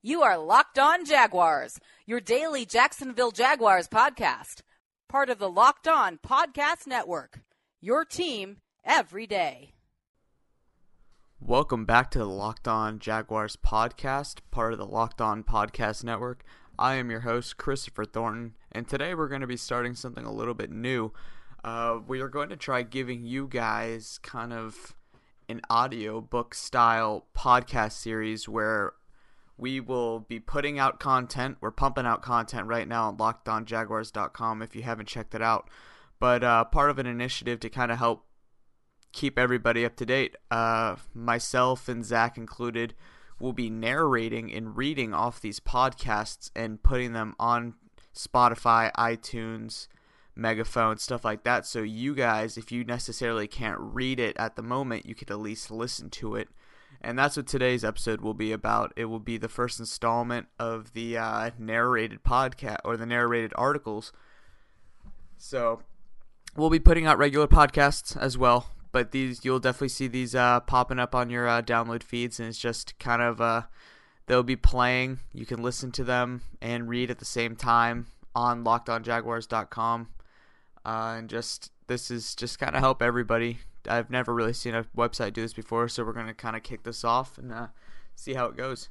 You are Locked On Jaguars, your daily Jacksonville Jaguars podcast. Part of the Locked On Podcast Network, your team every day. Welcome back to the Locked On Jaguars podcast, part of the Locked On Podcast Network. I am your host, Christopher Thornton, and today we're going to be starting something a little bit new. We are going to try giving you guys kind of an audio book style podcast series where we will be putting out content. We're pumping out content right now on LockedOnJaguars.com if you haven't checked it out. But part of an initiative to kind of help keep everybody up to date. Myself and Zach included will be narrating and reading off these podcasts and putting them on Spotify, iTunes, Megaphone, stuff like that. So you guys, if you necessarily can't read it at the moment, you could at least listen to it. And that's what today's episode will be about. It will be the first installment of the narrated podcast or the narrated articles. So we'll be putting out regular podcasts as well, but you'll definitely see these popping up on your download feeds, and it's just kind of they'll be playing. You can listen to them and read at the same time on LockedOnJaguars.com. And this is just kind of help everybody. I've never really seen a website do this before, so we're going to kind of kick this off and see how it goes.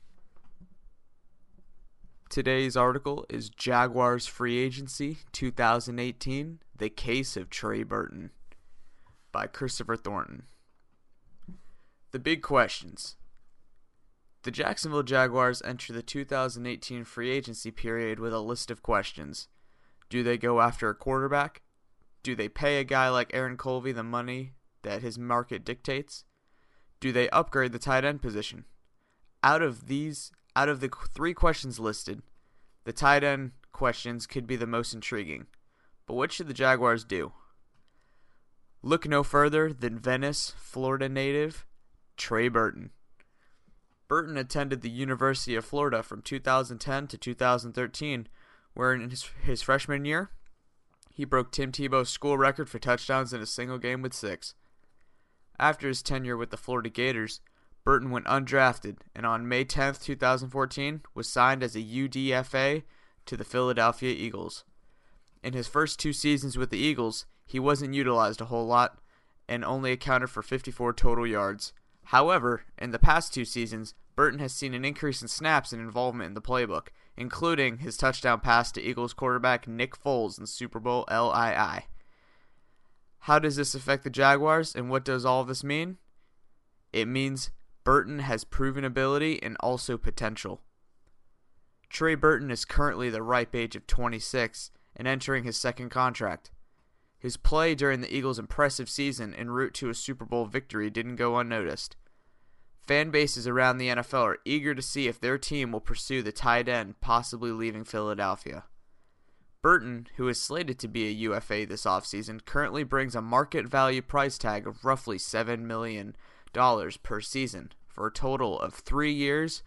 Today's article is Jaguars Free Agency 2018, The Case of Trey Burton by Christopher Thornton. The big questions. The Jacksonville Jaguars enter the 2018 free agency period with a list of questions. Do they go after a quarterback? Do they pay a guy like Aaron Colby the money that his market dictates? Do they upgrade the tight end position? Out of the three questions listed, the tight end questions could be the most intriguing. But what should the Jaguars do? Look no further than Venice, Florida native Trey Burton. Burton attended the University of Florida from 2010 to 2013, where in his freshman year, he broke Tim Tebow's school record for touchdowns in a single game with 6. After his tenure with the Florida Gators, Burton went undrafted and on May 10, 2014, was signed as a UDFA to the Philadelphia Eagles. In his first 2 seasons with the Eagles, he wasn't utilized a whole lot and only accounted for 54 total yards. However, in the past 2 seasons, Burton has seen an increase in snaps and involvement in the playbook, including his touchdown pass to Eagles quarterback Nick Foles in Super Bowl LII. How does this affect the Jaguars, and what does all of this mean? It means Burton has proven ability and also potential. Trey Burton is currently the ripe age of 26 and entering his second contract. His play during the Eagles' impressive season en route to a Super Bowl victory didn't go unnoticed. Fan bases around the NFL are eager to see if their team will pursue the tight end possibly leaving Philadelphia. Burton, who is slated to be a UFA this offseason, currently brings a market value price tag of roughly $7 million per season for a total of 3 years,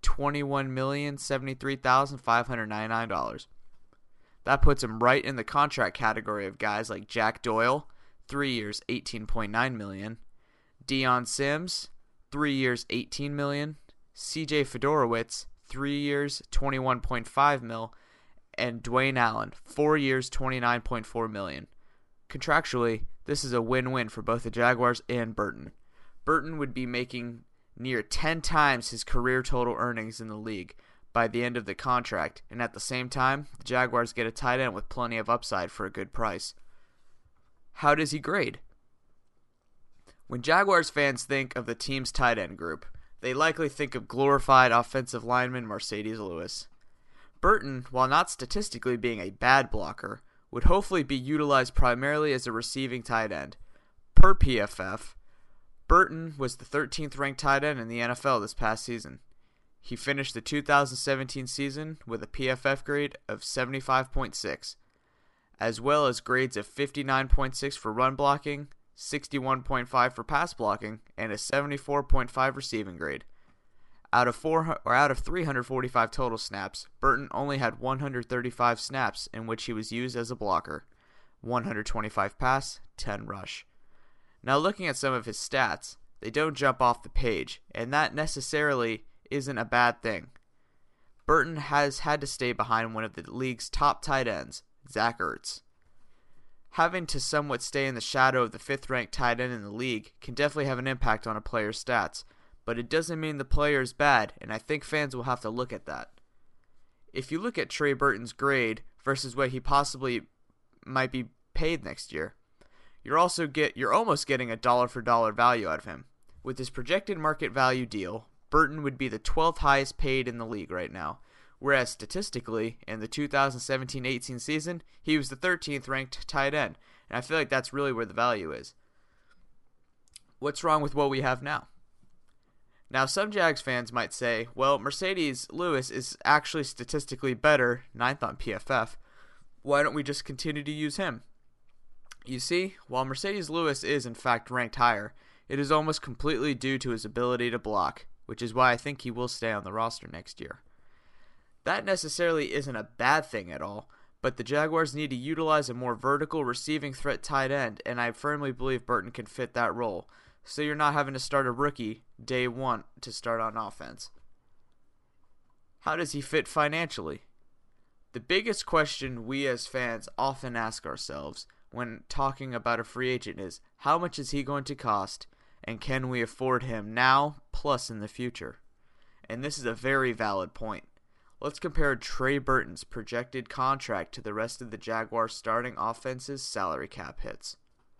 $21,073,599. That puts him right in the contract category of guys like Jack Doyle, 3 years, $18.9 million, Deion Sims, 3 years, $18 million, C.J. Fedorowicz, 3 years, $21.5 million, and Dwayne Allen, 4 years, $29.4 million. Contractually, this is a win-win for both the Jaguars and Burton. Burton would be making near 10 times his career total earnings in the league by the end of the contract, and at the same time, the Jaguars get a tight end with plenty of upside for a good price. How does he grade? When Jaguars fans think of the team's tight end group, they likely think of glorified offensive lineman Marcedes Lewis. Burton, while not statistically being a bad blocker, would hopefully be utilized primarily as a receiving tight end. Per PFF, Burton was the 13th ranked tight end in the NFL this past season. He finished the 2017 season with a PFF grade of 75.6, as well as grades of 59.6 for run blocking, 61.5 for pass blocking, and a 74.5 receiving grade. Out of 345 total snaps, Burton only had 135 snaps in which he was used as a blocker, 125 pass, 10 rush. Now looking at some of his stats, they don't jump off the page, and that necessarily isn't a bad thing. Burton has had to stay behind one of the league's top tight ends, Zach Ertz. Having to somewhat stay in the shadow of the 5th-ranked tight end in the league can definitely have an impact on a player's stats, but it doesn't mean the player is bad, and I think fans will have to look at that. If you look at Trey Burton's grade versus what he possibly might be paid next year, you're almost getting a dollar-for-dollar value out of him. With his projected market value deal, Burton would be the 12th highest paid in the league right now, whereas statistically, in the 2017-18 season, he was the 13th ranked tight end, and I feel like that's really where the value is. What's wrong with what we have now? Now, some Jags fans might say, well, Mercedes Lewis is actually statistically better, 9th on PFF. Why don't we just continue to use him? You see, while Mercedes Lewis is in fact ranked higher, it is almost completely due to his ability to block, which is why I think he will stay on the roster next year. That necessarily isn't a bad thing at all, but the Jaguars need to utilize a more vertical receiving threat tight end, and I firmly believe Burton can fit that role, so you're not having to start a rookie day one to start on offense. How does he fit financially? The biggest question we as fans often ask ourselves when talking about a free agent is, how much is he going to cost, and can we afford him now plus in the future? And this is a very valid point. Let's compare Trey Burton's projected contract to the rest of the Jaguars' starting offense's salary cap hits.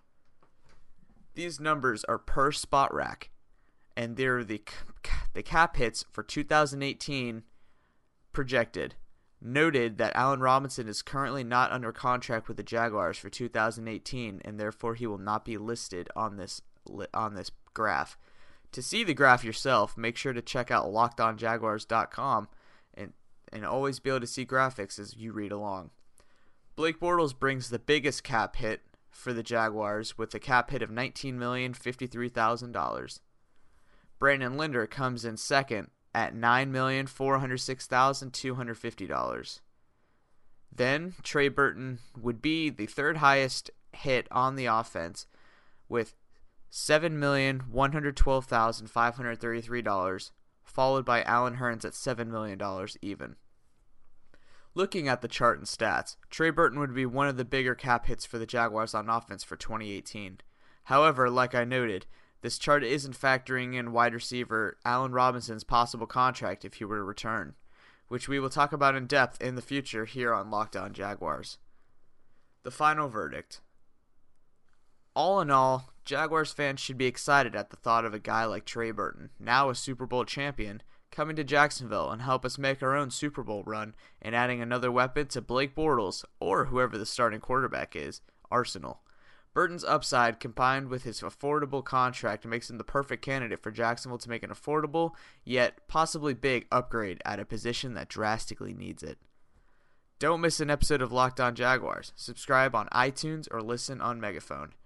These numbers are per spot rack, and they're the cap hits for 2018 projected. Noted that Allen Robinson is currently not under contract with the Jaguars for 2018, and therefore he will not be listed on this graph. To see the graph yourself, make sure to check out LockedOnJaguars.com and always be able to see graphics as you read along. Blake Bortles brings the biggest cap hit for the Jaguars with a cap hit of $19,053,000. Brandon Linder comes in second at $9,406,250. Then Trey Burton would be the third highest hit on the offense with $7,112,533, followed by Allen Hurns at $7 million even. Looking at the chart and stats, Trey Burton would be one of the bigger cap hits for the Jaguars on offense for 2018. However, like I noted, this chart isn't factoring in wide receiver Allen Robinson's possible contract if he were to return, which we will talk about in depth in the future here on Locked On Jaguars. The final verdict. All in all, Jaguars fans should be excited at the thought of a guy like Trey Burton, now a Super Bowl champion, coming to Jacksonville and help us make our own Super Bowl run and adding another weapon to Blake Bortles, or whoever the starting quarterback is, arsenal. Burton's upside, combined with his affordable contract, makes him the perfect candidate for Jacksonville to make an affordable, yet possibly big upgrade at a position that drastically needs it. Don't miss an episode of Locked On Jaguars. Subscribe on iTunes or listen on Megaphone.